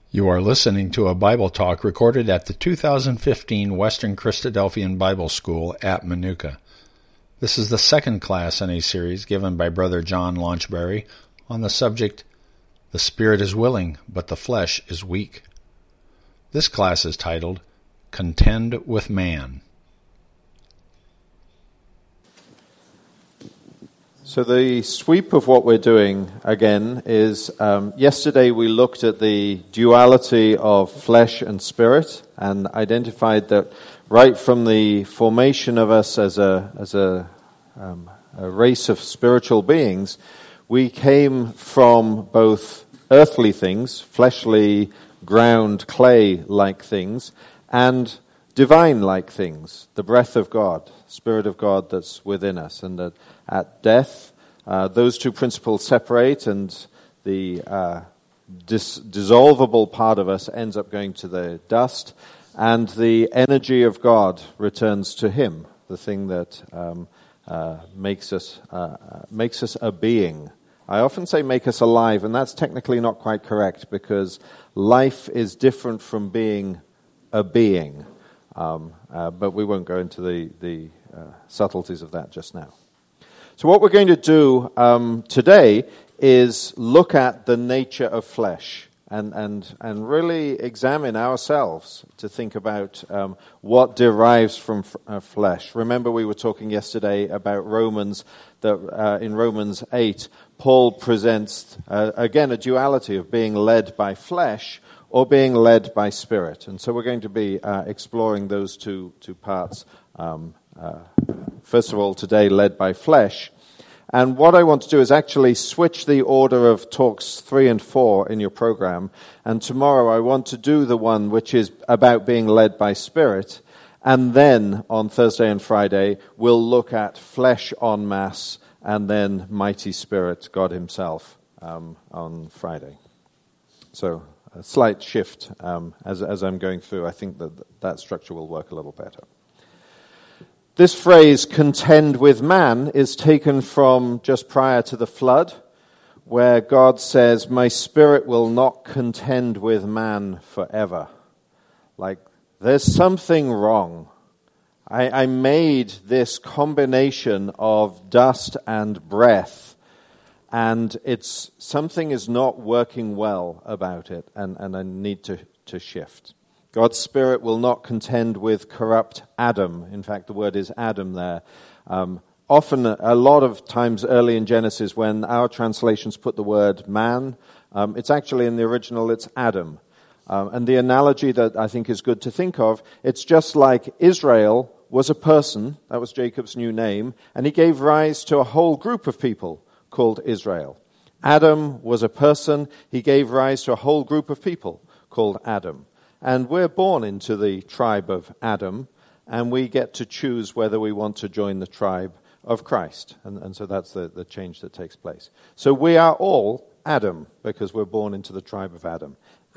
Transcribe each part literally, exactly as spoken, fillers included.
You are listening to a Bible talk recorded at the two thousand fifteen Western Christadelphian Bible School at Manuka. This is the second class in a series given by Brother John Launchbury on the subject, The Spirit is Willing, but the Flesh is Weak. This class is titled, Contend with Man. So the sweep of what we're doing, again, is um, yesterday we looked at the duality of flesh and spirit and identified that right from the formation of us as a as a, um, a race of spiritual beings, we came from both earthly things, fleshly, ground, clay-like things, and divine-like things, the breath of God, Spirit of God that's within us, and that at death, uh, those two principles separate, and the uh, dis- dissolvable part of us ends up going to the dust, and the energy of God returns to Him, the thing that um, uh, makes us uh, makes us a being. I often say make us alive, and that's technically not quite correct, because life is different from being a being. Um, uh, but we won't go into the, the uh, subtleties of that just now. So what we're going to do um, today is look at the nature of flesh and, and, and really examine ourselves to think about um, what derives from f- uh, flesh. Remember we were talking yesterday about Romans, that uh, in Romans eight, Paul presents, uh, again, a duality of being led by flesh or being led by spirit. And so we're going to be uh, exploring those two two parts. Um, uh, first of all, today, led by flesh. And what I want to do is actually switch the order of talks three and four in your program. And tomorrow I want to do the one which is about being led by spirit. And then on Thursday and Friday, we'll look at flesh en masse and then mighty spirit, God himself, um, on Friday. So a slight shift um, as, as I'm going through. I think that that structure will work a little better. This phrase, contend with man, is taken from just prior to the flood, where God says, my spirit will not contend with man forever. Like, there's something wrong. I, I made this combination of dust and breath, and it's something is not working well about it, and, and I need to, to shift. God's Spirit will not contend with corrupt Adam. In fact, the word is Adam there. Um, often, a lot of times early in Genesis, when our translations put the word man, um, it's actually in the original, it's Adam. Um, and the analogy that I think is good to think of, it's just like Israel was a person, that was Jacob's new name, and he gave rise to a whole group of people called Israel. Adam was a person, he gave rise to a whole group of people called Adam. And we're born into the tribe of Adam, and we get to choose whether we want to join the tribe of Christ. And, and so that's the, the change that takes place. So we are all Adam, because we're born into the tribe of Adam.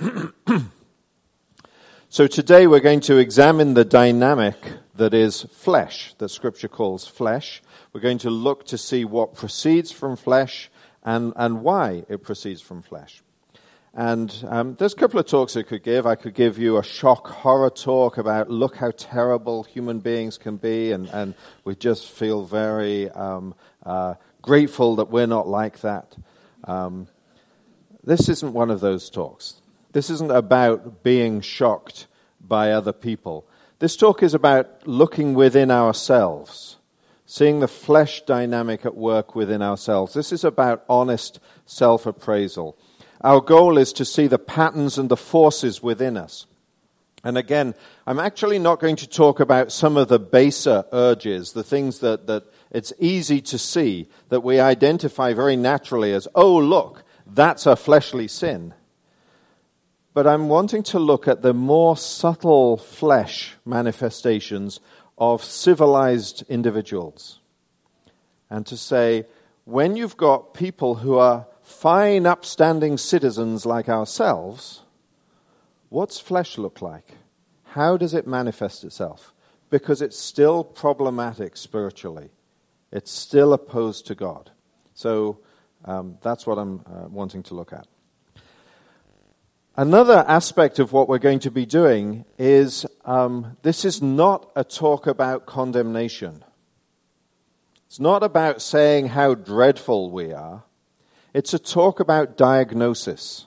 So today we're going to examine the dynamic that is flesh, that Scripture calls flesh. We're going to look to see what proceeds from flesh and, and why it proceeds from flesh. And um, there's a couple of talks I could give. I could give you a shock horror talk about look how terrible human beings can be, and, and we just feel very um, uh, grateful that we're not like that. Um, this isn't one of those talks. This isn't about being shocked by other people. This talk is about looking within ourselves, seeing the flesh dynamic at work within ourselves. This is about honest self-appraisal. Our goal is to see the patterns and the forces within us. And again, I'm actually not going to talk about some of the baser urges, the things that, that it's easy to see, that we identify very naturally as, oh, look, that's a fleshly sin. But I'm wanting to look at the more subtle flesh manifestations of civilized individuals. And to say, when you've got people who are fine, upstanding citizens like ourselves, what's flesh look like? How does it manifest itself? Because it's still problematic spiritually. It's still opposed to God. So um, that's what I'm uh, wanting to look at. Another aspect of what we're going to be doing is, um, this is not a talk about condemnation. It's not about saying how dreadful we are. It's a talk about diagnosis.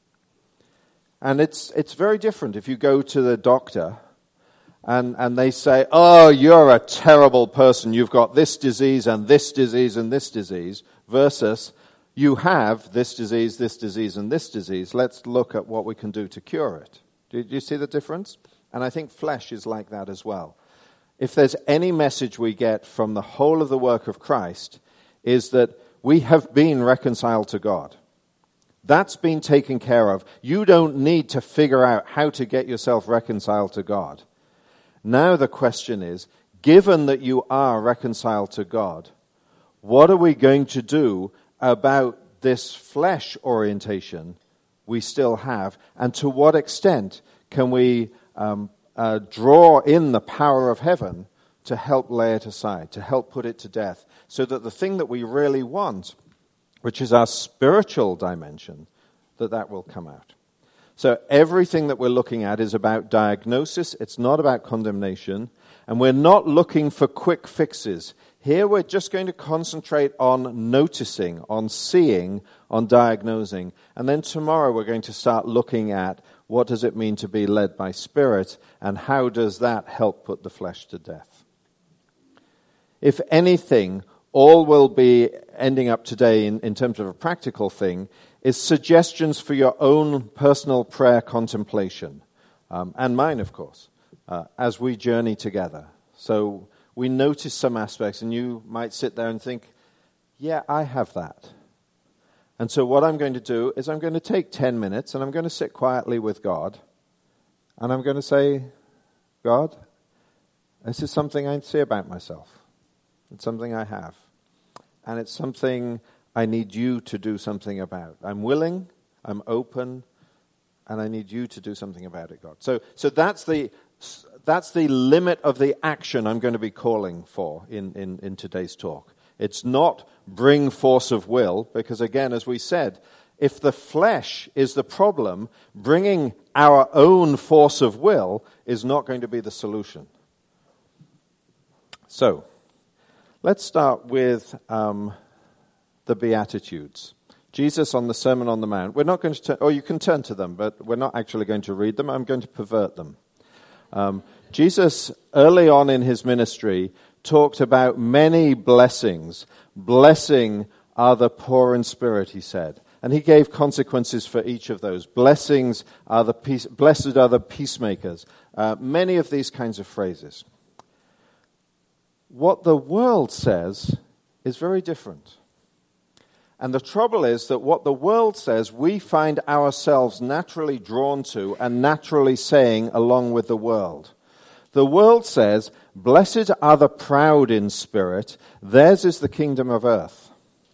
And it's it's very different if you go to the doctor and, and they say, oh, you're a terrible person. You've got this disease and this disease and this disease, versus you have this disease, this disease, and this disease. Let's look at what we can do to cure it. Do you see the difference? And I think flesh is like that as well. If there's any message we get from the whole of the work of Christ, is that we have been reconciled to God. That's been taken care of. You don't need to figure out how to get yourself reconciled to God. Now the question is, given that you are reconciled to God, what are we going to do about this flesh orientation we still have, and to what extent can we um, uh, draw in the power of heaven to help lay it aside, to help put it to death, so that the thing that we really want, which is our spiritual dimension, that that will come out. So everything that we're looking at is about diagnosis. It's not about condemnation, and we're not looking for quick fixes. Here we're just going to concentrate on noticing, on seeing, on diagnosing. And then tomorrow we're going to start looking at what does it mean to be led by Spirit, and how does that help put the flesh to death. If anything, all we'll be ending up today in, in terms of a practical thing is suggestions for your own personal prayer contemplation. Um, and mine, of course, uh, as we journey together. So we notice some aspects, and you might sit there and think, yeah, I have that. And so what I'm going to do is I'm going to take ten minutes, and I'm going to sit quietly with God, and I'm going to say, God, this is something I see about myself. It's something I have. And it's something I need you to do something about. I'm willing, I'm open, and I need you to do something about it, God. So so that's the that's the limit of the action I'm going to be calling for in, in, in today's talk. It's not bring force of will, because again, as we said, if the flesh is the problem, bringing our own force of will is not going to be the solution. So, let's start with um, the Beatitudes. Jesus on the Sermon on the Mount. We're not going to turn, or you can turn to them, but we're not actually going to read them. I'm going to pervert them. Um, Jesus, early on in his ministry, talked about many blessings. Blessing are the poor in spirit, he said. And he gave consequences for each of those. Blessings are the peace, blessed are the peacemakers. Uh, many of these kinds of phrases. What the world says is very different. And the trouble is that what the world says, we find ourselves naturally drawn to and naturally saying along with the world. The world says, blessed are the proud in spirit, theirs is the kingdom of earth.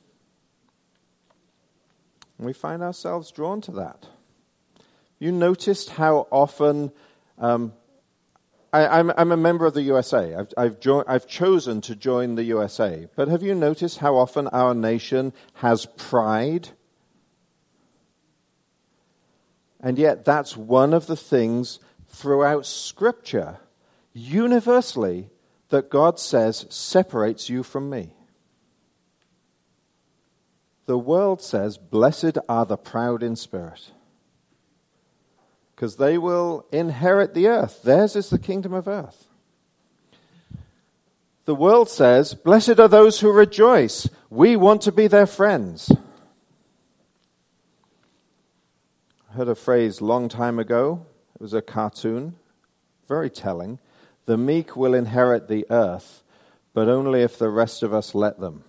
And we find ourselves drawn to that. You noticed how often... Um, I, I'm, I'm a member of the U S A. I've, I've, jo- I've chosen to join the U S A. But have you noticed how often our nation has pride? And yet that's one of the things throughout Scripture, universally, that God says separates you from me. The world says, blessed are the proud in spirit, because they will inherit the earth. Theirs is the kingdom of earth. The world says, blessed are those who rejoice. We want to be their friends. I heard a phrase a long time ago. It was a cartoon, very telling. The meek will inherit the earth, but only if the rest of us let them.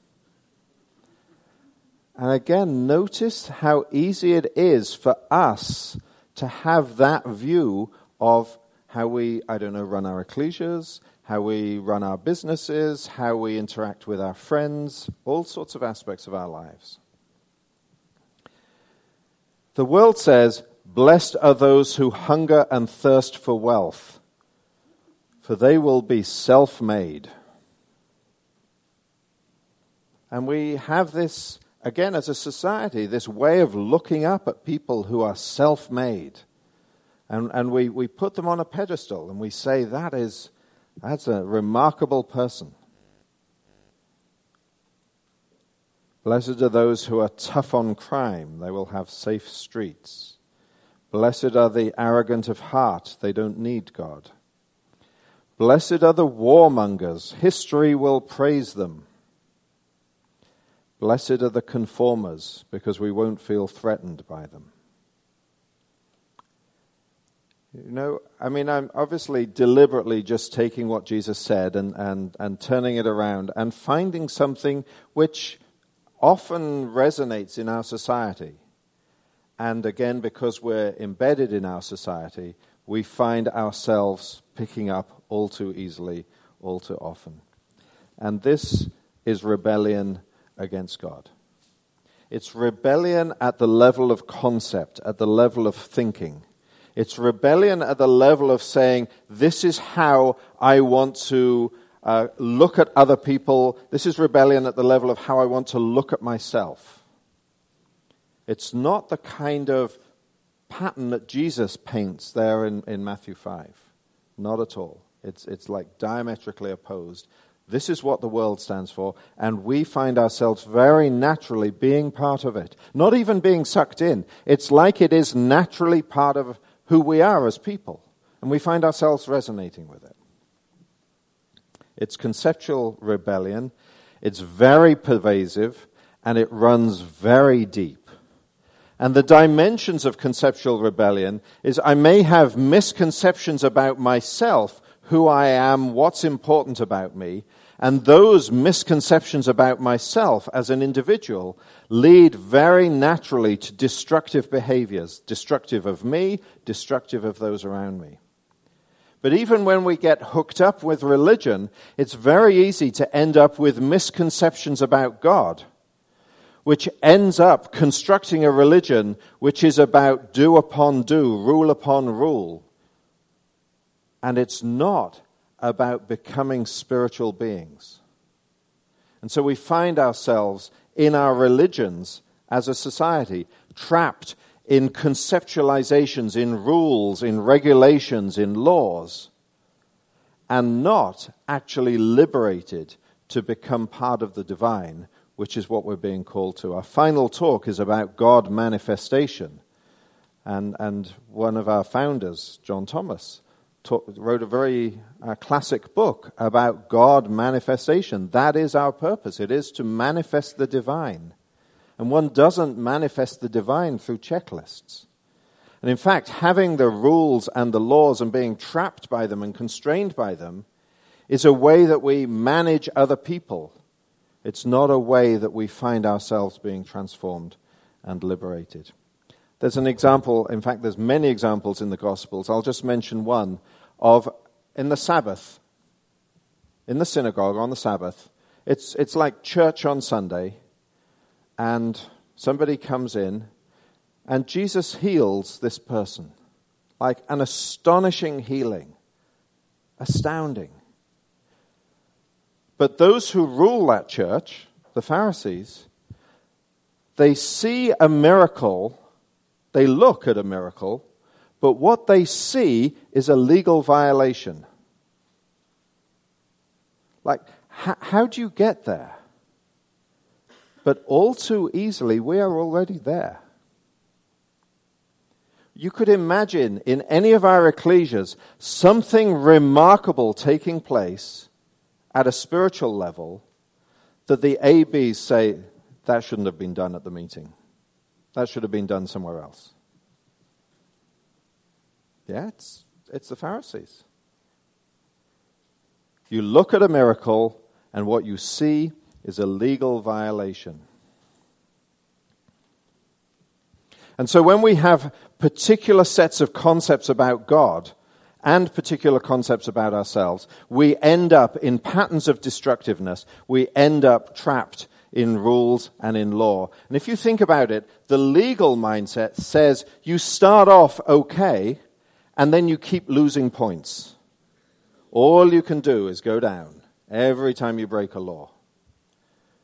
And again, notice how easy it is for us to have that view of how we, I don't know, run our ecclesias, how we run our businesses, how we interact with our friends, all sorts of aspects of our lives. The world says, blessed are those who hunger and thirst for wealth, for they will be self-made. And we have this again, as a society, this way of looking up at people who are self-made. And, and we, we put them on a pedestal and we say, that is, that's a remarkable person. Blessed are those who are tough on crime. They will have safe streets. Blessed are the arrogant of heart. They don't need God. Blessed are the warmongers. History will praise them. Blessed are the conformers, because we won't feel threatened by them. You know, I mean, I'm obviously deliberately just taking what Jesus said and, and, and turning it around and finding something which often resonates in our society. And again, because we're embedded in our society, we find ourselves picking up all too easily, all too often. And this is rebellion against God. It's rebellion at the level of concept, at the level of thinking. It's rebellion at the level of saying, this is how I want to uh, look at other people. This is rebellion at the level of how I want to look at myself. It's not the kind of pattern that Jesus paints there in, in Matthew five. Not at all. It's, it's like diametrically opposed. This is what the world stands for, and we find ourselves very naturally being part of it. Not even being sucked in. It's like it is naturally part of who we are as people, and we find ourselves resonating with it. It's conceptual rebellion. It's very pervasive, and it runs very deep. And the dimensions of conceptual rebellion is I may have misconceptions about myself, who I am, what's important about me, and those misconceptions about myself as an individual lead very naturally to destructive behaviors, destructive of me, destructive of those around me. But even when we get hooked up with religion, it's very easy to end up with misconceptions about God, which ends up constructing a religion which is about do upon do, rule upon rule. And it's not about becoming spiritual beings. And so we find ourselves in our religions as a society trapped in conceptualizations, in rules, in regulations, in laws, and not actually liberated to become part of the divine, which is what we're being called to. Our final talk is about God manifestation. And, and one of our founders, John Thomas, Taught, wrote a very uh, classic book about God manifestation. That is our purpose. It is to manifest the divine. And one doesn't manifest the divine through checklists. And in fact, having the rules and the laws and being trapped by them and constrained by them is a way that we manage other people. It's not a way that we find ourselves being transformed and liberated. There's an example, in fact, there's many examples in the Gospels. I'll just mention one of, in the Sabbath, in the synagogue on the Sabbath. It's, it's like church on Sunday, and somebody comes in, and Jesus heals this person. Like an astonishing healing. Astounding. But those who rule that church, the Pharisees, they see a miracle. They look at a miracle, but what they see is a legal violation. Like, h- how do you get there? But all too easily, we are already there. You could imagine in any of our ecclesias something remarkable taking place at a spiritual level that the A Bs say, that shouldn't have been done at the meeting. That should have been done somewhere else. Yeah, it's, it's the Pharisees. You look at a miracle, and what you see is a legal violation. And so when we have particular sets of concepts about God and particular concepts about ourselves, we end up in patterns of destructiveness. We end up trapped in rules and in law. And if you think about it, the legal mindset says you start off okay, and then you keep losing points. All you can do is go down every time you break a law.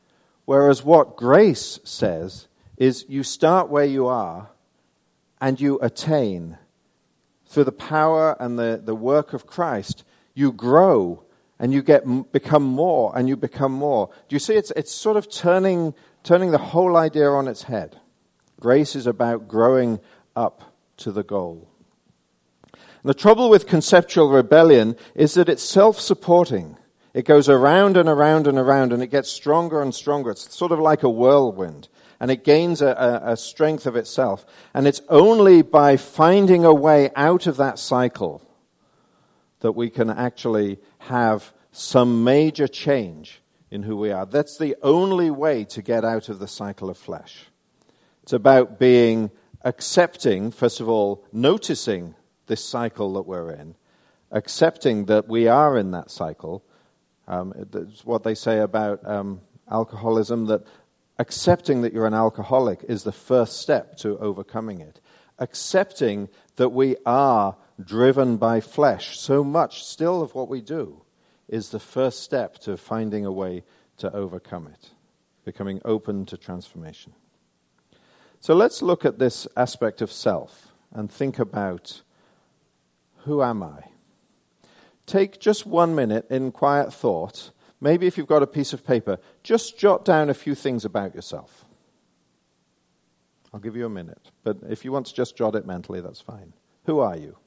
Whereas what grace says is you start where you are and you attain. Through the power and the, the work of Christ, you grow and you get become more and you become more. Do you see? It's it's sort of turning turning the whole idea on its head. Grace is about growing up to the goal. And the trouble with conceptual rebellion is that it's self-supporting. It goes around and around and around, and it gets stronger and stronger. It's sort of like a whirlwind, and it gains a, a, a strength of itself. And it's only by finding a way out of that cycle that we can actually have some major change in who we are. That's the only way to get out of the cycle of flesh. It's about being accepting, first of all, noticing this cycle that we're in, accepting that we are in that cycle. Um, that's what they say about um, alcoholism, that accepting that you're an alcoholic is the first step to overcoming it. Accepting that we are driven by flesh, so much still of what we do, is the first step to finding a way to overcome it, becoming open to transformation. So let's look at this aspect of self and think about, who am I? Take just one minute in quiet thought. Maybe if you've got a piece of paper, just jot down a few things about yourself. I'll give you a minute, but if you want to just jot it mentally, that's fine. Who are you?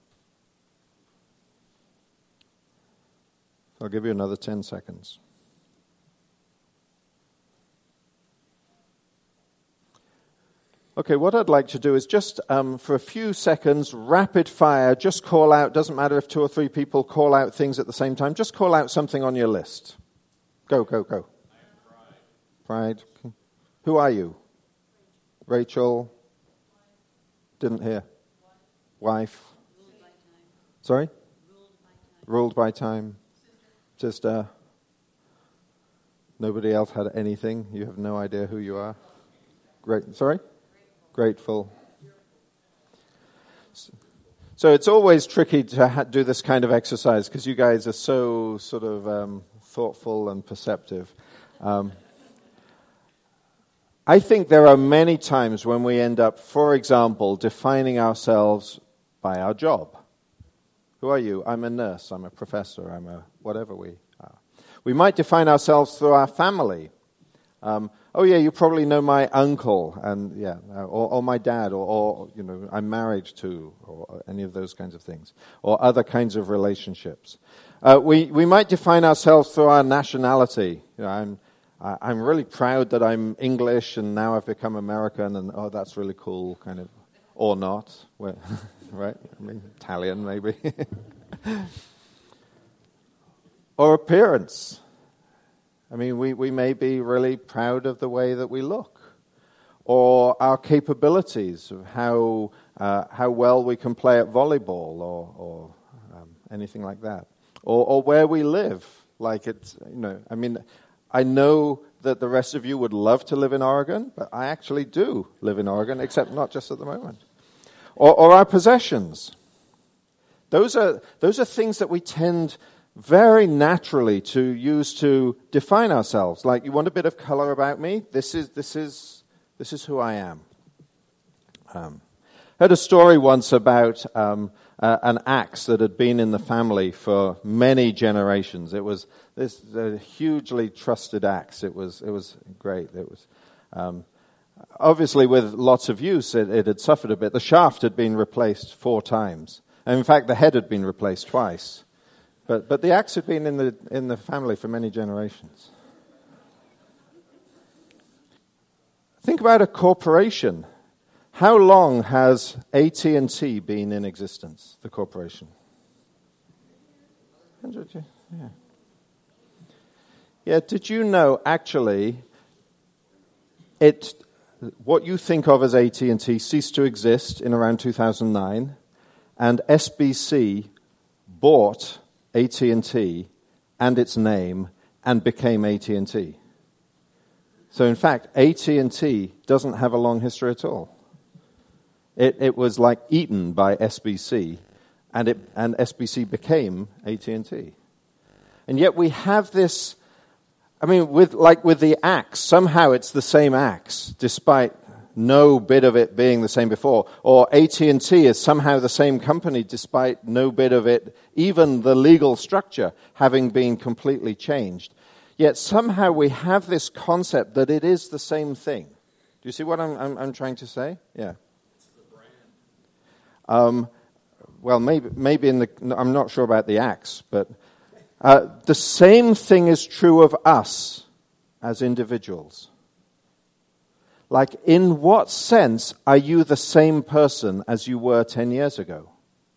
I'll give you another ten seconds. Okay, what I'd like to do is just, um, for a few seconds, rapid fire, just call out, doesn't matter if two or three people call out things at the same time, just call out something on your list. Go, go, go. Pride. Pride. Who are you? Rachel. Didn't hear. Wife. Sorry? Ruled by time. Sister. Nobody else had anything. You have no idea who you are. Great. Sorry? Grateful. So it's always tricky to ha- do this kind of exercise because you guys are so sort of um, thoughtful and perceptive. Um, I think there are many times when we end up, for example, defining ourselves by our job. Who are you? I'm a nurse. I'm a professor. I'm a whatever we are. We might define ourselves through our family. Um, oh yeah, you probably know my uncle, and yeah, or, or my dad, or, or you know, I'm married to, or any of those kinds of things, or other kinds of relationships. Uh, we we might define ourselves through our nationality. You know, I'm I, I'm really proud that I'm English, and now I've become American, and oh, that's really cool, kind of, or not, right? I mean, Italian maybe, or appearance. I mean, we, we may be really proud of the way that we look, or our capabilities of how uh, how well we can play at volleyball, or or um, anything like that, or or where we live. Like it's, you know, I mean, I know that the rest of you would love to live in Oregon, but I actually do live in Oregon, except not just at the moment. Or, or our possessions. Those are those are things that we tend very naturally to use to define ourselves. Like, you want a bit of color about me? This is this is this is who I am. Um, I heard a story once about um, uh, an axe that had been in the family for many generations. It was this uh, hugely trusted axe. It was it was great. It was um, obviously with lots of use. It, it had suffered a bit. The shaft had been replaced four times, and in fact, the head had been replaced twice. But but the axe had been in the in the family for many generations. Think about a corporation. How long has A T and T been in existence, the corporation? Hundred years, yeah. Yeah, did you know, actually, it what you think of as A T and T ceased to exist in around two thousand nine, and S B C bought A T and T and its name and became A T and T. So in fact, A T and T doesn't have a long history at all. It, it was like eaten by S B C, and it and S B C became A T and T. And yet we have this I mean, with like with the axe, somehow it's the same axe, despite no bit of it being the same before. Or A T and T is somehow the same company, despite no bit of it, even the legal structure, having been completely changed. Yet somehow we have this concept that it is the same thing. Do you see what I'm, I'm, I'm trying to say? Yeah. It's the brand. Um, well, maybe maybe in the I'm not sure about the axe, but uh, the same thing is true of us as individuals. Like, in what sense are you the same person as you were ten years ago?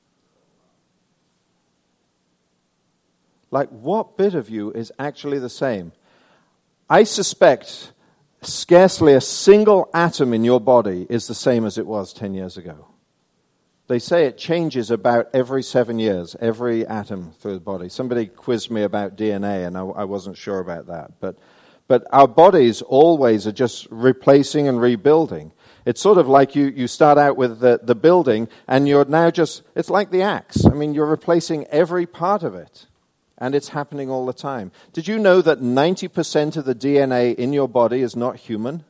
Like, what bit of you is actually the same? I suspect scarcely a single atom in your body is the same as it was ten years ago. They say it changes about every seven years, every atom through the body. Somebody quizzed me about D N A, and I, I wasn't sure about that. But But our bodies always are just replacing and rebuilding. It's sort of like you, you start out with the, the building, and you're now just, it's like the axe. I mean, you're replacing every part of it, and it's happening all the time. Did you know that ninety percent of the D N A in your body is not human?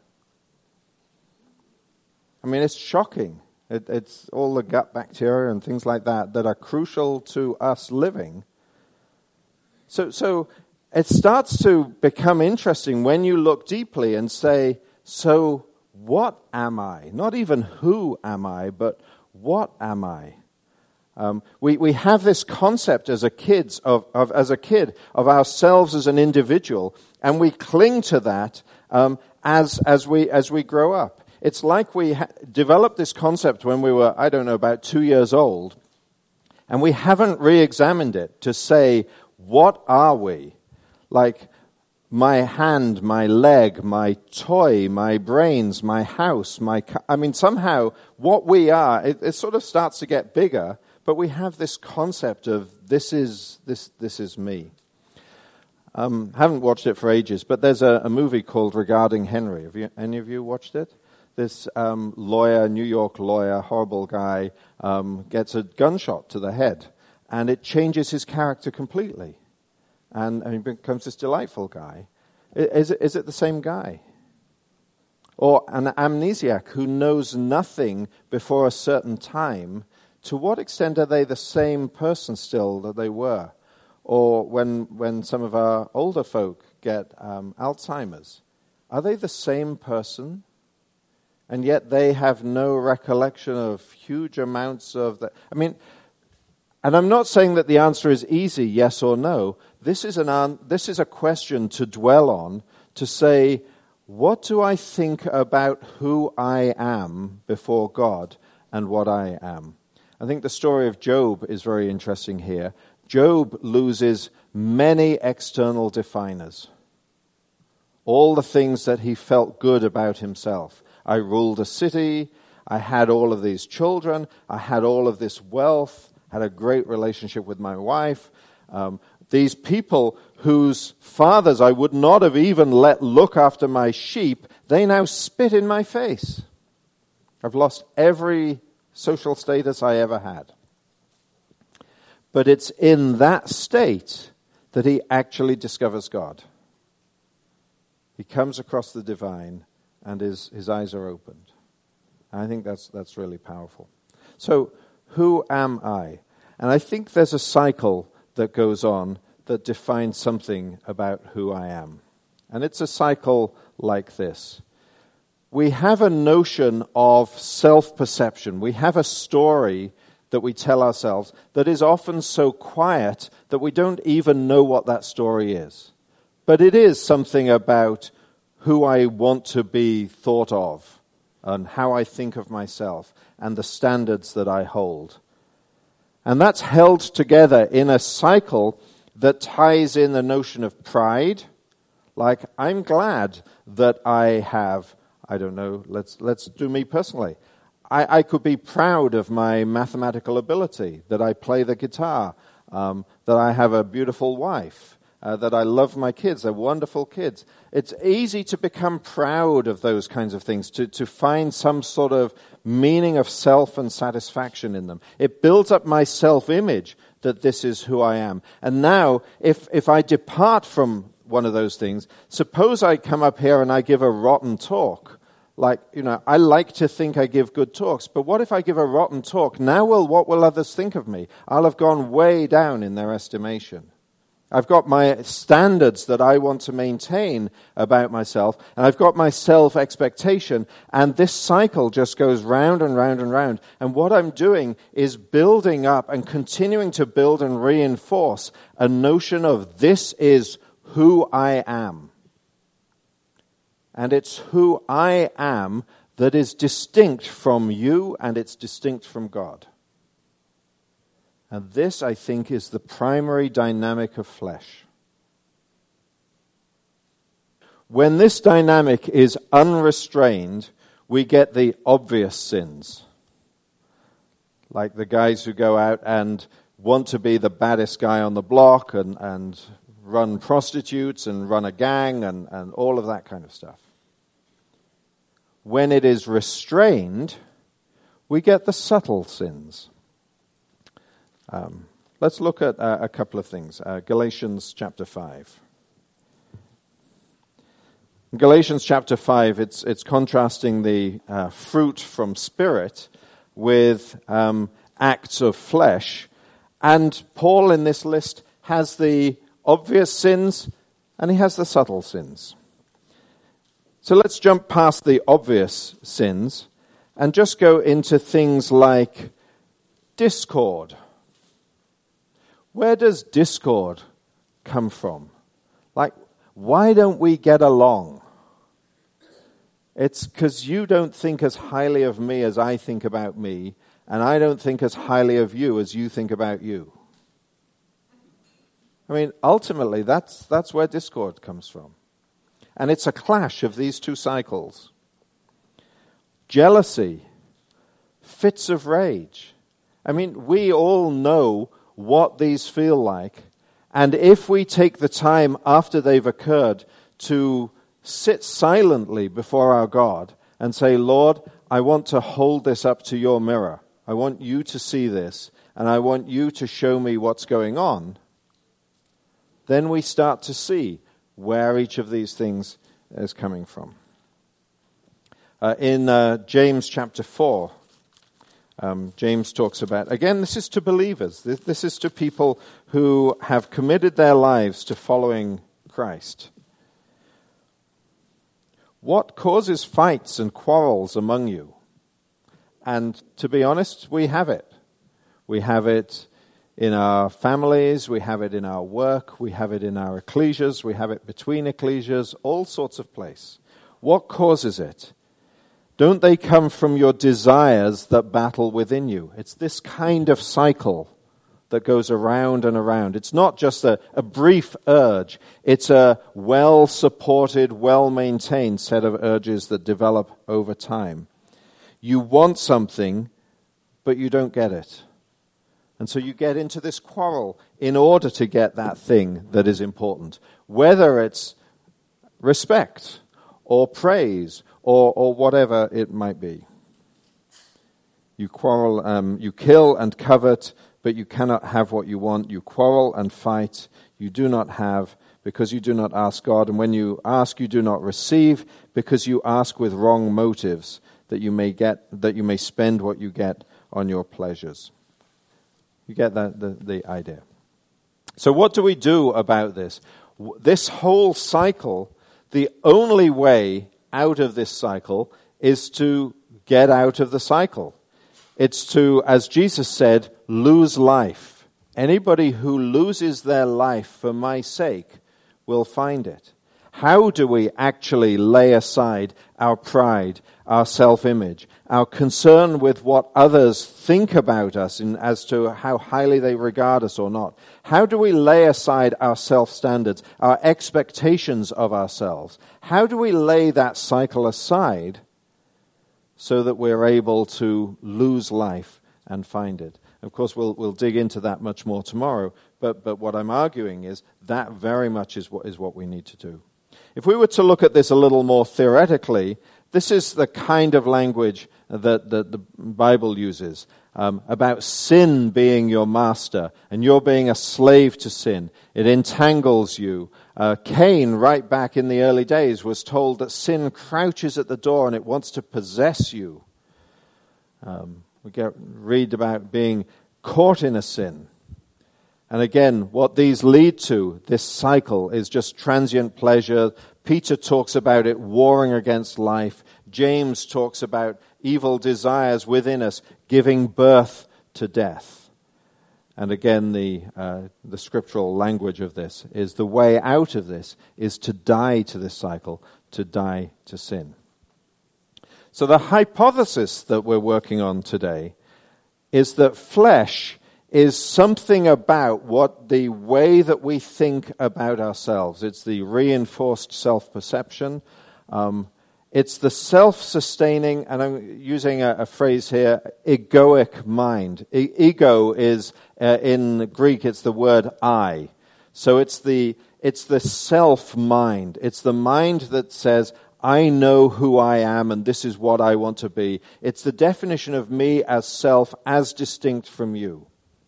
I mean, it's shocking. It, it's all the gut bacteria and things like that that are crucial to us living. So, so... It starts to become interesting when you look deeply and say, so what am I? Not even who am I, but what am I? Um, we, we have this concept as a kids of, of as a kid of ourselves as an individual, and we cling to that um, as as we as we grow up. It's like we ha- developed this concept when we were, I don't know, about two years old, and we haven't re-examined it to say, what are we? Like my hand, my leg, my toy, my brains, my house, my... Ca- I mean, somehow what we are, it, it sort of starts to get bigger, but we have this concept of this is this this is me. Um, haven't watched it for ages, but there's a, a movie called Regarding Henry. Have you, any of you watched it? This um, lawyer, New York lawyer, horrible guy, um, gets a gunshot to the head, and it changes his character completely. And, and he becomes this delightful guy. Is it, is it the same guy? Or an amnesiac who knows nothing before a certain time, to what extent are they the same person still that they were? Or when when some of our older folk get um, Alzheimer's, are they the same person? And yet they have no recollection of huge amounts of that. I mean, and I'm not saying that the answer is easy, yes or no. This is an an, this is a question to dwell on, to say, what do I think about who I am before God and what I am? I think the story of Job is very interesting here. Job loses many external definers. All the things that he felt good about himself. I ruled a city, I had all of these children, I had all of this wealth, had a great relationship with my wife. Um, these people whose fathers I would not have even let look after my sheep, they now spit in my face. I've lost every social status I ever had. But it's in that state that he actually discovers God. He comes across the divine, and his, his eyes are opened. I think that's that's really powerful. So, who am I? And I think there's a cycle that goes on that defines something about who I am. And it's a cycle like this. We have a notion of self-perception. We have a story that we tell ourselves that is often so quiet that we don't even know what that story is. But it is something about who I want to be thought of and how I think of myself and the standards that I hold. And that's held together in a cycle that ties in the notion of pride. Like, I'm glad that I have, I don't know, let's let's do me personally. I, I could be proud of my mathematical ability, that I play the guitar, um, that I have a beautiful wife, uh, that I love my kids, they're wonderful kids. It's easy to become proud of those kinds of things, to, to find some sort of meaning of self and satisfaction in them. It builds up my self-image that this is who I am. And now, if if I depart from one of those things. Suppose I come up here and I give a rotten talk. Like, you know, I like to think I give good talks, but what if I give a rotten talk? Now, will what will others think of me? I'll have gone way down in their estimation. I've got my standards that I want to maintain about myself, and I've got my self-expectation, and this cycle just goes round and round and round. And what I'm doing is building up and continuing to build and reinforce a notion of this is who I am. And it's who I am that is distinct from you, and it's distinct from God. And this, I think, is the primary dynamic of flesh. When this dynamic is unrestrained, we get the obvious sins. Like the guys who go out and want to be the baddest guy on the block and, and run prostitutes and run a gang and, and all of that kind of stuff. When it is restrained, we get the subtle sins. Um, let's look at uh, a couple of things. Uh, Galatians chapter five. In Galatians chapter five, it's it's contrasting the uh, fruit from spirit with um, acts of flesh. And Paul in this list has the obvious sins and he has the subtle sins. So let's jump past the obvious sins and just go into things like discord. Where does discord come from? Like, why don't we get along? It's because you don't think as highly of me as I think about me, and I don't think as highly of you as you think about you. I mean, ultimately, that's that's where discord comes from. And it's a clash of these two cycles. Jealousy, fits of rage. I mean, we all know what these feel like, and if we take the time after they've occurred to sit silently before our God and say, Lord, I want to hold this up to your mirror. I want you to see this, and I want you to show me what's going on, then we start to see where each of these things is coming from. Uh, in uh, James chapter four, Um, James talks about, again, this is to believers. This, this is to people who have committed their lives to following Christ. What causes fights and quarrels among you? And to be honest, we have it. We have it in our families, we have it in our work, we have it in our ecclesias, we have it between ecclesias, all sorts of places. What causes it? Don't they come from your desires that battle within you? It's this kind of cycle that goes around and around. It's not just a, a brief urge. It's a well-supported, well-maintained set of urges that develop over time. You want something, but you don't get it. And so you get into this quarrel in order to get that thing that is important. Whether it's respect or praise or or whatever it might be. You quarrel, um, you kill and covet, but you cannot have what you want. You quarrel and fight. You do not have because you do not ask God. And when you ask, you do not receive because you ask with wrong motives, that you may get, that you may spend what you get on your pleasures. You get that, the, the idea. So what do we do about this? This whole cycle, the only way out of this cycle is to get out of the cycle. It's to, as Jesus said, lose life. Anybody who loses their life for my sake will find it. How do we actually lay aside our pride, our self-image, our concern with what others think about us in, as to how highly they regard us or not? How do we lay aside our self-standards, our expectations of ourselves? How do we lay that cycle aside so that we're able to lose life and find it? Of course, we'll we'll dig into that much more tomorrow, but but what I'm arguing is that very much is what is what we need to do. If we were to look at this a little more theoretically, this is the kind of language that, that the Bible uses um, about sin being your master and you're being a slave to sin. It entangles you Uh, Cain, right back in the early days, was told that sin crouches at the door and it wants to possess you. Um, we get, read about being caught in a sin. And again, what these lead to, this cycle, is just transient pleasure. Peter talks about it warring against life. James talks about evil desires within us giving birth to death. And again, the uh, the scriptural language of this is the way out of this is to die to this cycle, to die to sin. So the hypothesis that we're working on today is that flesh is something about what the way that we think about ourselves. It's the reinforced self-perception. Um, it's the self-sustaining, and I'm using a, a phrase here, egoic mind. E- ego is, uh, in Greek, it's the word I. So it's the it's the self-mind. It's the mind that says, I know who I am and this is what I want to be. It's the definition of me as self, as distinct from you.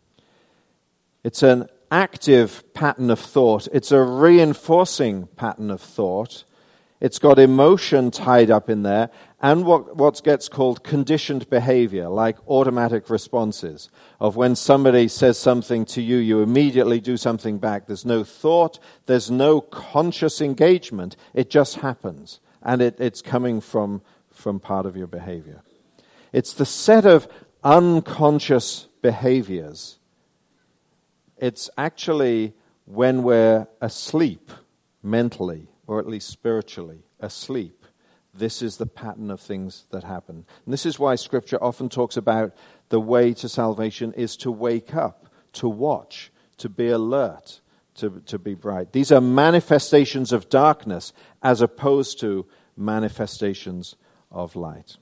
It's an active pattern of thought. It's a reinforcing pattern of thought. It's got emotion tied up in there, and what, what gets called conditioned behavior, like automatic responses, of when somebody says something to you, you immediately do something back. There's no thought, there's no conscious engagement. It just happens, and it, it's coming from, from part of your behavior. It's the set of unconscious behaviors. It's actually when we're asleep mentally, or at least spiritually, asleep. This is the pattern of things that happen. And this is why Scripture often talks about the way to salvation is to wake up, to watch, to be alert, to, to be bright. These are manifestations of darkness as opposed to manifestations of light.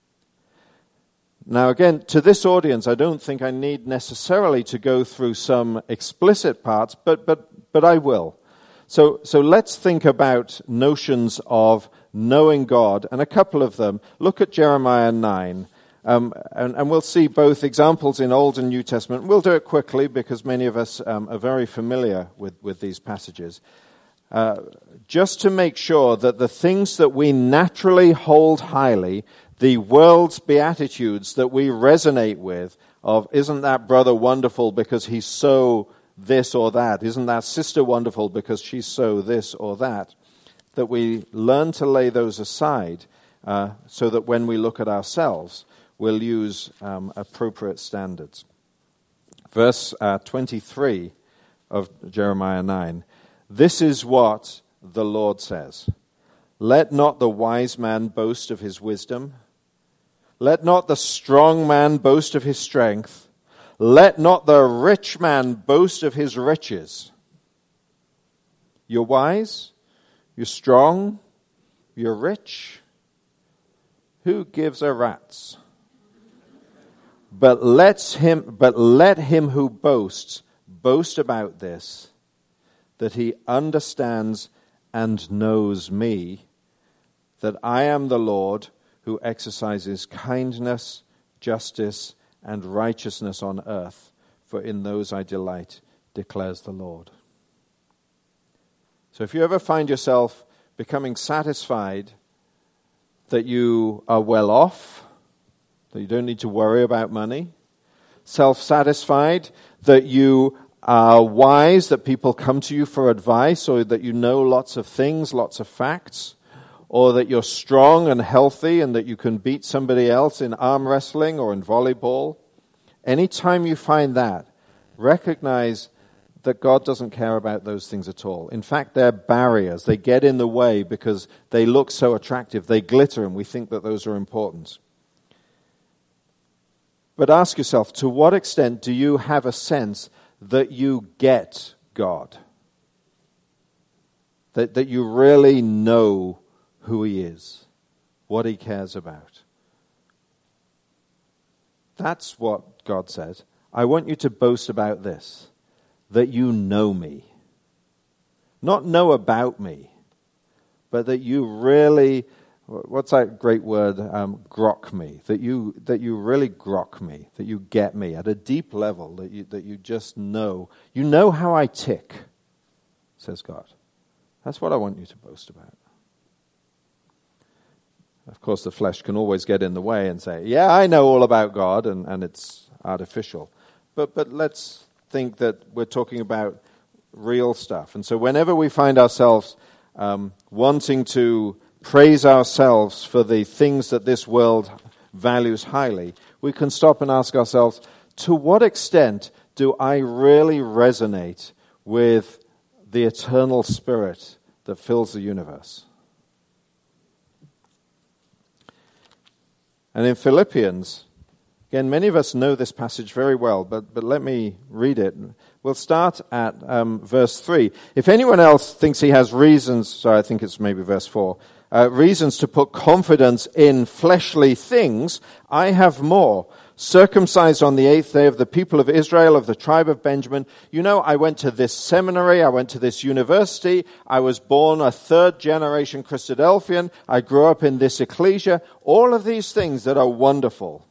Now again, to this audience, I don't think I need necessarily to go through some explicit parts, but but but I will. So so let's think about notions of knowing God, and a couple of them. Look at Jeremiah nine, um, and, and we'll see both examples in Old and New Testament. We'll do it quickly because many of us um, are very familiar with, with these passages. Uh, just to make sure that the things that we naturally hold highly, the world's beatitudes that we resonate with, of isn't that brother wonderful because he's so this or that, isn't that sister wonderful because she's so this or that, that we learn to lay those aside uh, so that when we look at ourselves, we'll use um, appropriate standards. Verse uh, twenty-three of Jeremiah nine, this is what the Lord says. Let not the wise man boast of his wisdom. Let not the strong man boast of his strength. Let not the rich man boast of his riches. You're wise, you're strong, you're rich. Who gives a rat's? But let him, but let him who boasts boast about this, that he understands and knows me, that I am the Lord who exercises kindness, justice, and righteousness on earth, for in those I delight, declares the Lord. So if you ever find yourself becoming satisfied that you are well off, that you don't need to worry about money, self-satisfied that you are wise, that people come to you for advice, or that you know lots of things, lots of facts, or that you're strong and healthy and that you can beat somebody else in arm wrestling or in volleyball. Anytime you find that, recognize that God doesn't care about those things at all. In fact, they're barriers. They get in the way because they look so attractive. They glitter and we think that those are important. But ask yourself, to what extent do you have a sense that you get God? That, that you really know who he is, what he cares about. That's what God says. I want you to boast about this, that you know me. Not know about me, but that you really, what's that great word, um, grok me, that you that you really grok me, that you get me at a deep level, that you that you just know. You know how I tick, says God. That's what I want you to boast about. Of course, the flesh can always get in the way and say, yeah, I know all about God, and, and it's artificial. But but let's think that we're talking about real stuff. And so whenever we find ourselves um, wanting to praise ourselves for the things that this world values highly, we can stop and ask ourselves, to what extent do I really resonate with the eternal spirit that fills the universe? And in Philippians, again, many of us know this passage very well, but, but let me read it. We'll start at um, verse three. If anyone else thinks he has reasons, sorry, I think it's maybe verse four, uh, reasons to put confidence in fleshly things, I have more. Circumcised on the eighth day of the people of Israel, of the tribe of Benjamin. You know, I went to this seminary, I went to this university, I was born a third generation Christadelphian, I grew up in this ecclesia. All of these things that are wonderful.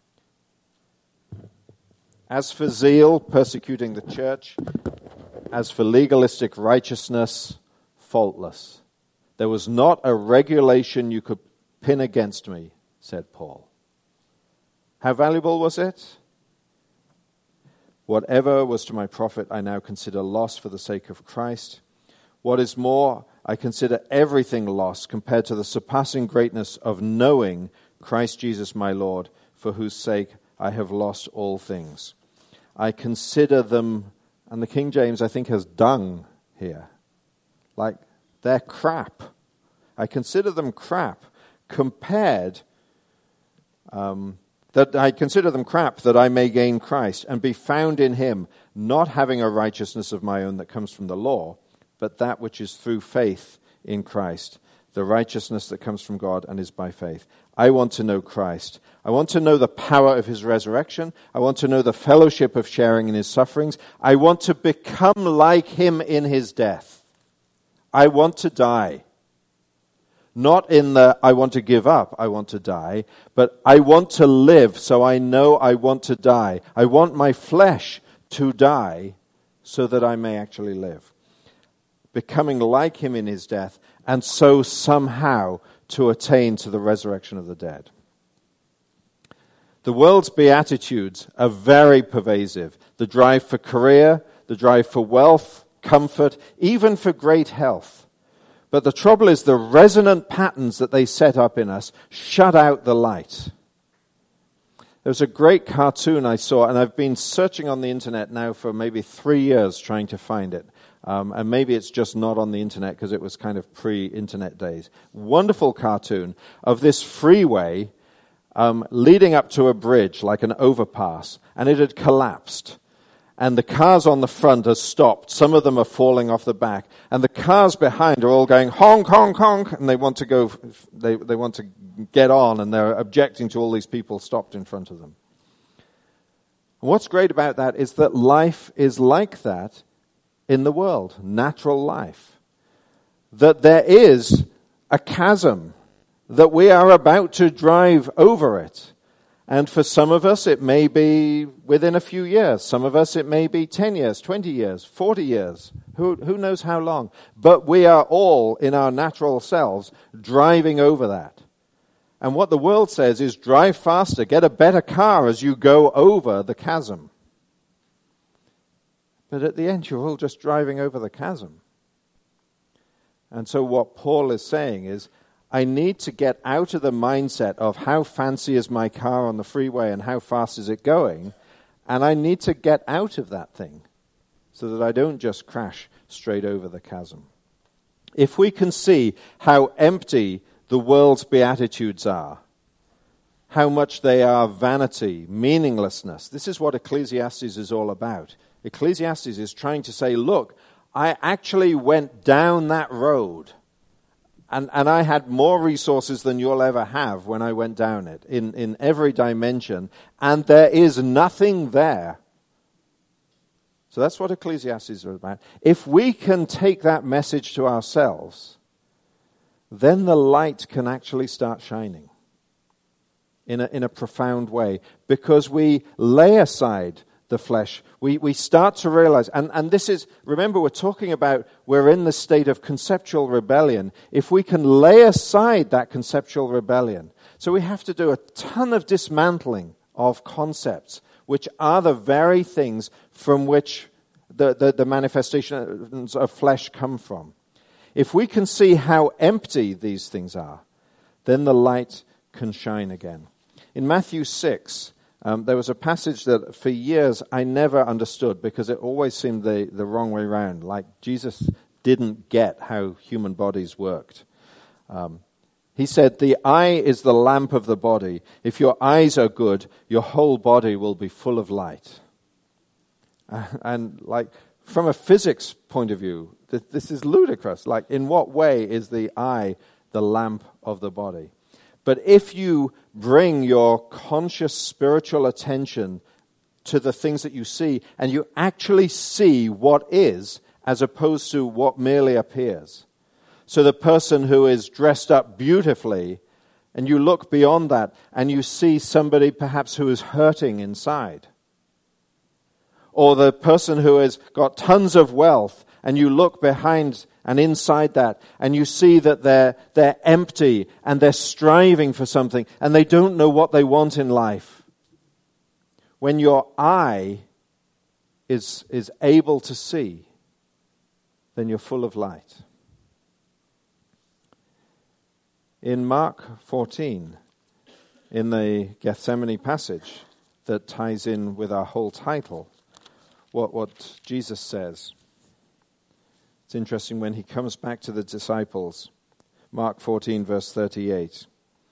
As for zeal, persecuting the church. As for legalistic righteousness, faultless. There was not a regulation you could pin against me, said Paul. How valuable was it? Whatever was to my profit, I now consider loss for the sake of Christ. What is more, I consider everything lost compared to the surpassing greatness of knowing Christ Jesus my Lord, for whose sake I have lost all things. I consider them, and the King James I think has dung here, like they're crap. I consider them crap compared um That I consider them crap, that I may gain Christ and be found in him, not having a righteousness of my own that comes from the law, but that which is through faith in Christ, the righteousness that comes from God and is by faith. I want to know Christ. I want to know the power of his resurrection. I want to know the fellowship of sharing in his sufferings. I want to become like him in his death. I want to die. Not in the, I want to give up, I want to die, but I want to live, so I know I want to die. I want my flesh to die so that I may actually live. Becoming like him in his death, and so somehow to attain to the resurrection of the dead. The world's beatitudes are very pervasive. The drive for career, the drive for wealth, comfort, even for great health. But the trouble is the resonant patterns that they set up in us shut out the light. There was a great cartoon I saw, and I've been searching on the internet now for maybe three years trying to find it. Um, and maybe it's just not on the internet because it was kind of pre-internet days. Wonderful cartoon of this freeway um, leading up to a bridge, like an overpass, and it had collapsed. And the cars on the front are stopped. Some of them are falling off the back. And the cars behind are all going honk, honk, honk. And they want to go, they, they want to get on, and they're objecting to all these people stopped in front of them. And what's great about that is that life is like that in the world. Natural life. That there is a chasm. That we are about to drive over it. And for some of us, it may be within a few years. Some of us, it may be ten years, twenty years, forty years. Who, who knows how long? But we are all, in our natural selves, driving over that. And what the world says is drive faster, get a better car as you go over the chasm. But at the end, you're all just driving over the chasm. And so what Paul is saying is, I need to get out of the mindset of how fancy is my car on the freeway and how fast is it going, and I need to get out of that thing so that I don't just crash straight over the chasm. If we can see how empty the world's beatitudes are, how much they are vanity, meaninglessness, this is what Ecclesiastes is all about. Ecclesiastes is trying to say, look, I actually went down that road. And, and I had more resources than you'll ever have when I went down it, in, in every dimension. And there is nothing there. So that's what Ecclesiastes is about. If we can take that message to ourselves, then the light can actually start shining in a, in a profound way. Because we lay aside the flesh, we, we start to realize, and, and this is, remember we're talking about we're in the state of conceptual rebellion. If we can lay aside that conceptual rebellion, so we have to do a ton of dismantling of concepts, which are the very things from which the, the, the manifestations of flesh come from. If we can see how empty these things are, then the light can shine again. In Matthew six, um, there was a passage that for years I never understood because it always seemed the, the wrong way around, like Jesus didn't get how human bodies worked. Um, he said, the eye is the lamp of the body. If your eyes are good, your whole body will be full of light. Uh, and like, from a physics point of view, th- this is ludicrous. Like, in what way is the eye the lamp of the body? But if you bring your conscious spiritual attention to the things that you see, and you actually see what is, as opposed to what merely appears. So the person who is dressed up beautifully, and you look beyond that, and you see somebody perhaps who is hurting inside. Or the person who has got tons of wealth, and you look behind and inside that, and you see that they're, they're empty, and they're striving for something, and they don't know what they want in life. When your eye is, is able to see, then you're full of light. In Mark fourteen, in the Gethsemane passage that ties in with our whole title, what, what Jesus says. It's interesting when he comes back to the disciples. Mark fourteen, verse thirty-eight.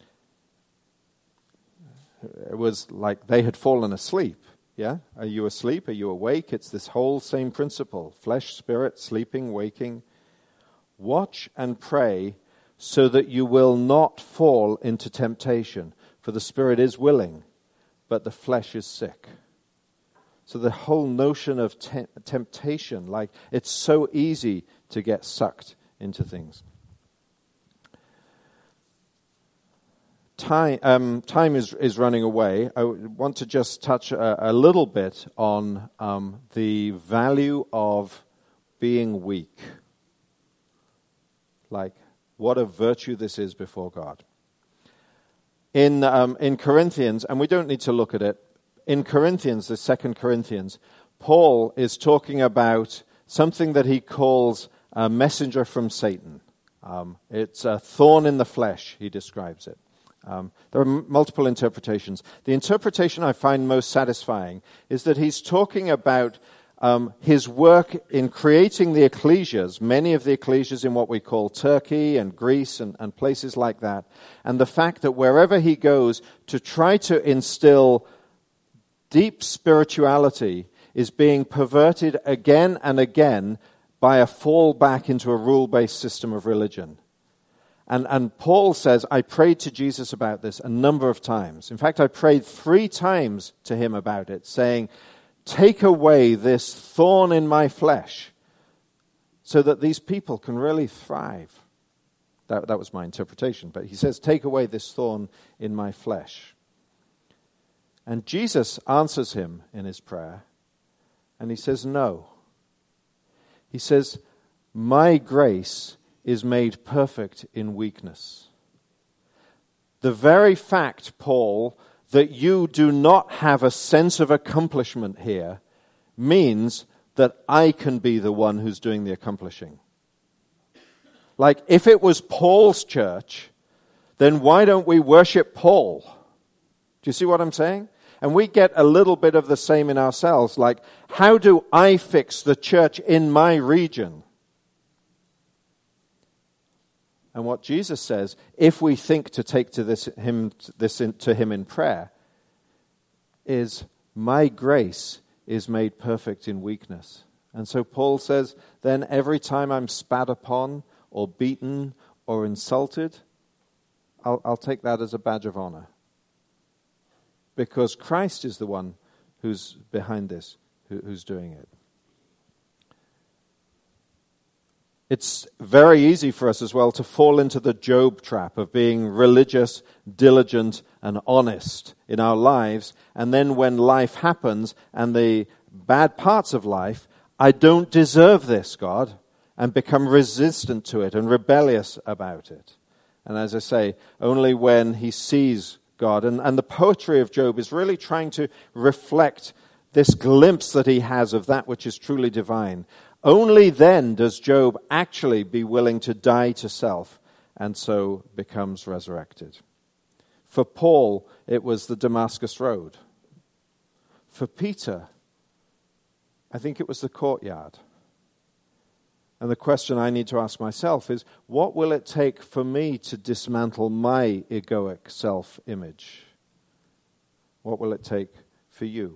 It was like they had fallen asleep. Yeah? Are you asleep? Are you awake? It's this whole same principle. Flesh, spirit, sleeping, waking. Watch and pray so that you will not fall into temptation. For the spirit is willing, but the flesh is sick. So the whole notion of te- temptation, like it's so easy to get sucked into things. Time, um, time is, is running away. I want to just touch a, a little bit on um, the value of being weak. Like, what a virtue this is before God. In um, in Corinthians, and we don't need to look at it, in Corinthians, the Second Corinthians, Paul is talking about something that he calls a messenger from Satan. Um, it's a thorn in the flesh, he describes it. Um, there are m- multiple interpretations. The interpretation I find most satisfying is that he's talking about um, his work in creating the ecclesias, many of the ecclesias in what we call Turkey and Greece and, and places like that, and the fact that wherever he goes to try to instill deep spirituality is being perverted again and again by a fall back into a rule-based system of religion. And, and Paul says, I prayed to Jesus about this a number of times. In fact, I prayed three times to him about it, saying, take away this thorn in my flesh so that these people can really thrive. That, that was my interpretation. But he says, take away this thorn in my flesh. And Jesus answers him in his prayer, and he says, no. He says, my grace is made perfect in weakness. The very fact, Paul, that you do not have a sense of accomplishment here means that I can be the one who's doing the accomplishing. Like, if it was Paul's church, then why don't we worship Paul? Do you see what I'm saying? And we get a little bit of the same in ourselves. Like, how do I fix the church in my region? And what Jesus says, if we think to take to this him this in, to him in prayer, is my grace is made perfect in weakness. And so Paul says, then every time I'm spat upon or beaten or insulted, I'll, I'll take that as a badge of honor. Because Christ is the one who's behind this, who, who's doing it. It's very easy for us as well to fall into the Job trap of being religious, diligent, and honest in our lives. And then when life happens and the bad parts of life, I don't deserve this, God, and become resistant to it and rebellious about it. And as I say, only when he sees God, and, and the poetry of Job is really trying to reflect this glimpse that he has of that which is truly divine. Only then does Job actually be willing to die to self and so becomes resurrected. For Paul, it was the Damascus Road. For Peter, I think it was the courtyard. And the question I need to ask myself is, what will it take for me to dismantle my egoic self-image? What will it take for you?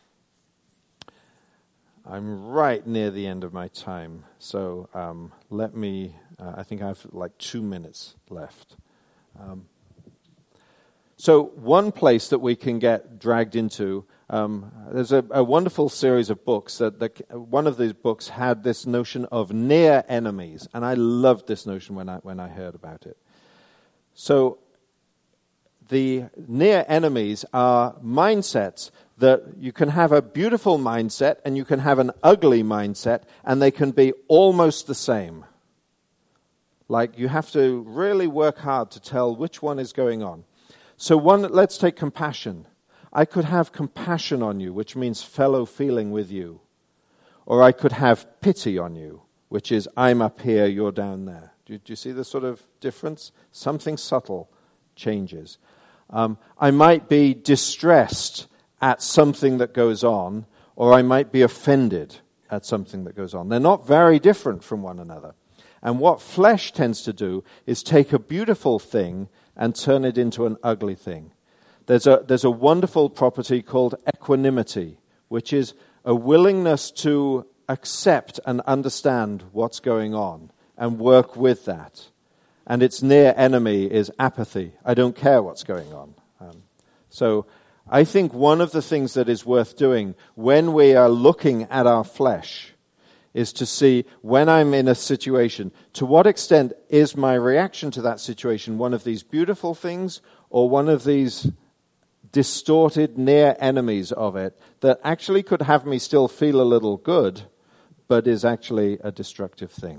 I'm right near the end of my time, so um, let me, uh, I think I have like two minutes left. Um, so one place that we can get dragged into, um, there's a, a wonderful series of books, that the, one of these books had this notion of near enemies, and I loved this notion when I, when I heard about it. So the near enemies are mindsets that you can have a beautiful mindset and you can have an ugly mindset, and they can be almost the same. Like, you have to really work hard to tell which one is going on. So one, let's take compassion. I could have compassion on you, which means fellow feeling with you. Or I could have pity on you, which is I'm up here, you're down there. Do, do you see the sort of difference? Something subtle changes. Um, I might be distressed at something that goes on, or I might be offended at something that goes on. They're not very different from one another. And what flesh tends to do is take a beautiful thing and turn it into an ugly thing. There's a, there's a wonderful property called equanimity, which is a willingness to accept and understand what's going on and work with that. And its near enemy is apathy. I don't care what's going on. Um, so I think one of the things that is worth doing when we are looking at our flesh is to see, when I'm in a situation, to what extent is my reaction to that situation one of these beautiful things or one of these distorted near enemies of it that actually could have me still feel a little good, but is actually a destructive thing.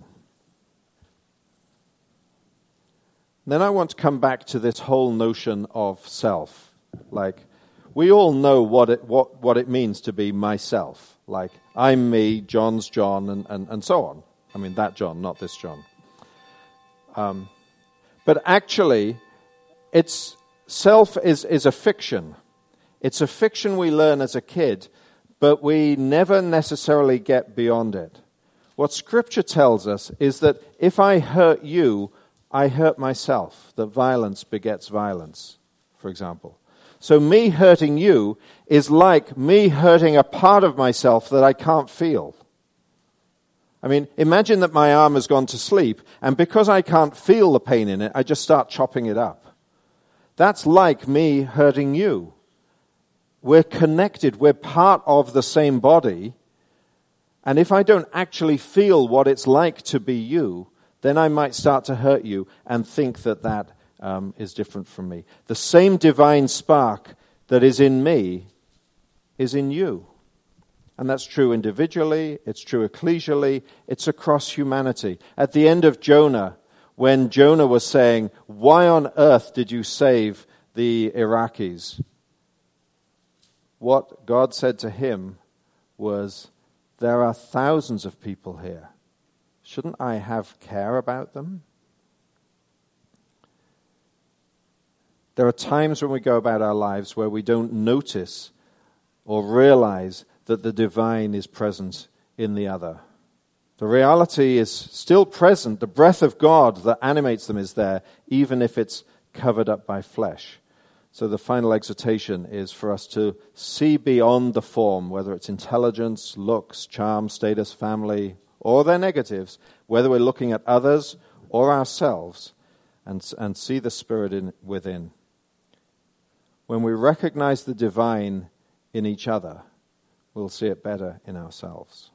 Then I want to come back to this whole notion of self. Like, we all know what it what, what it means to be myself. Like, I'm me, John's John, and, and, and so on. I mean, that John, not this John. Um, but actually, it's self is, is a fiction. It's a fiction we learn as a kid, but we never necessarily get beyond it. What Scripture tells us is that if I hurt you, I hurt myself, that violence begets violence, for example. So me hurting you is like me hurting a part of myself that I can't feel. I mean, imagine that my arm has gone to sleep, and because I can't feel the pain in it, I just start chopping it up. That's like me hurting you. We're connected, we're part of the same body, and if I don't actually feel what it's like to be you, then I might start to hurt you and think that that um, is different from me. The same divine spark that is in me is in you. And that's true individually, it's true ecclesially, it's across humanity. At the end of Jonah, when Jonah was saying, why on earth did you save the Iraqis? What God said to him was, there are thousands of people here. Shouldn't I have care about them? There are times when we go about our lives where we don't notice or realize that the divine is present in the other. The reality is still present. The breath of God that animates them is there, even if it's covered up by flesh. So the final exhortation is for us to see beyond the form, whether it's intelligence, looks, charm, status, family, or their negatives, whether we're looking at others or ourselves, and, and see the Spirit in, within. When we recognize the divine in each other, we'll see it better in ourselves.